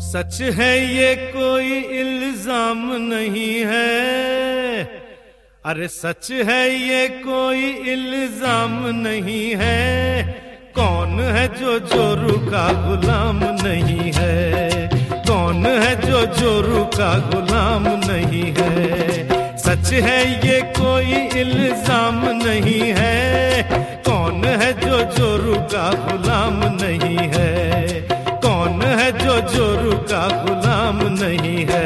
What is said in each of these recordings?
सच है ये कोई इल्जाम नहीं है, अरे सच है ये कोई इल्जाम नहीं है। कौन है जो जोरू का गुलाम नहीं है, कौन है जो जोरू का गुलाम नहीं है। सच है ये कोई इल्जाम नहीं है, कौन है जो जोरू का गुलाम नहीं है, कौन है जो जोरू का गुलाम नहीं है।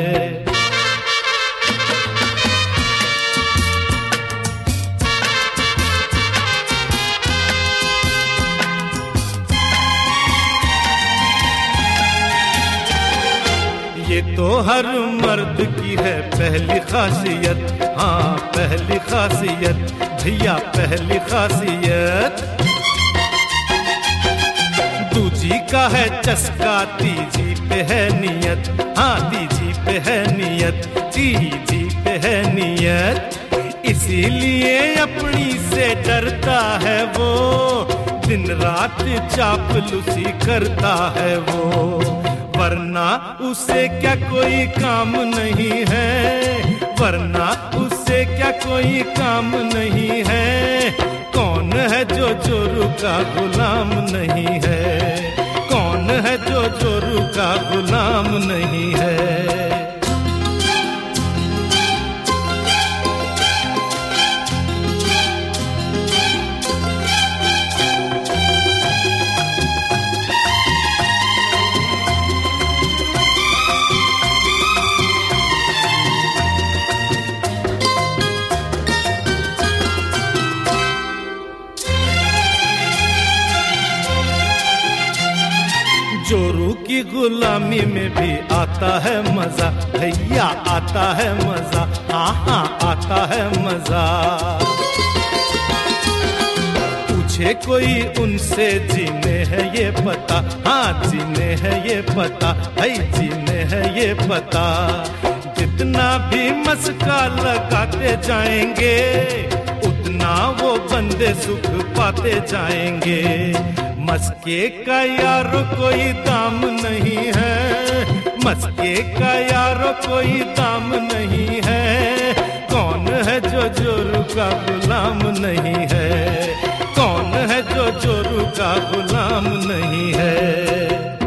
ये तो हर मर्द की है पहली खासियत, हाँ पहली खासियत भैया पहली खासियत। दूजी का है चस्का तीजी पे है नियत, हाँ तीजी पे है नियत, तीजी पे है नियत। इसीलिए अपनी से डरता है वो, दिन रात चापलूसी करता है वो। वरना उसे क्या कोई काम नहीं है, वरना उसे क्या कोई काम नहीं है। कौन है जो जोरू का गुलाम नहीं है, कौन है जो जोरू का गुलाम नहीं है। जोरू की गुलामी में भी आता है मजा भैया, आता है मजा, हाँ हाँ आता है मजा। पूछे कोई उनसे जीने है ये पता, हाँ जीने है ये पता, भाई जीने है ये पता। जितना भी मस्का लगाते जाएंगे, उतना वो बंदे सुख पाते जाएंगे। मस्के का यारो कोई दाम नहीं है, मस्के का यारो कोई दाम नहीं है। कौन है जो जोरू का गुलाम नहीं है, कौन है जो जोरू का गुलाम नहीं है।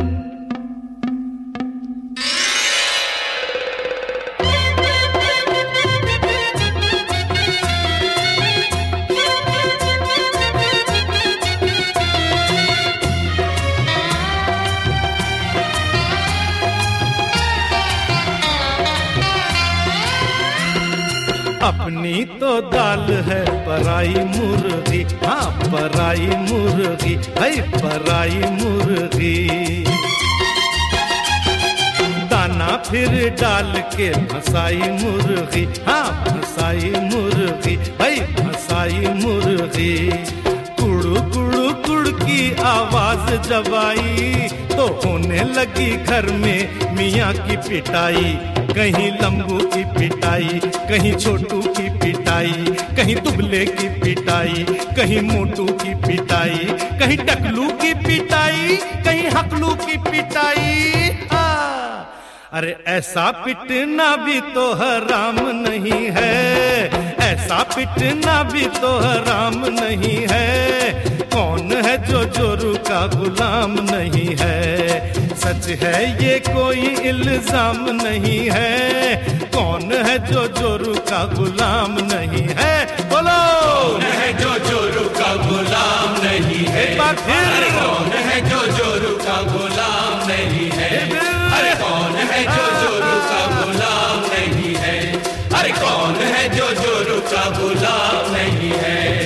अपनी तो दाल है पराई मुर्गी, हाँ पराई मुर्गी, भाई पराई मुर्गी। दाना फिर डाल के फसाई मुर्गी, हाँ फसाई मुर्गी, भाई फसाई मुर्गी। कुड़ू कुड़ू कुड़ की आवाज जब आई, तो होने लगी घर में मियाँ की पिटाई। कहीं लंबू की पिटाई, कहीं छोटू की पिटाई, कहीं दुबले की पिटाई, कहीं मोटू की पिटाई, कहीं टकलू की पिटाई, कहीं हकलू की पिटाई। अरे ऐसा पिटना भी तो हराम नहीं है, ऐसा पिटना भी तो हराम नहीं है। कौन है जो जोरू का गुलाम नहीं है। सच है ये कोई इल्जाम नहीं है, कौन है जो जोरू का गुलाम नहीं है। बोलो कौन है जो जोरू का गुलाम नहीं है, एक बार फिर अरे कौन है जो जोरू का गुलाम नहीं है। अरे कौन है जो जोरू का गुलाम नहीं है, अरे कौन है जो जोरू का गुलाम नहीं है।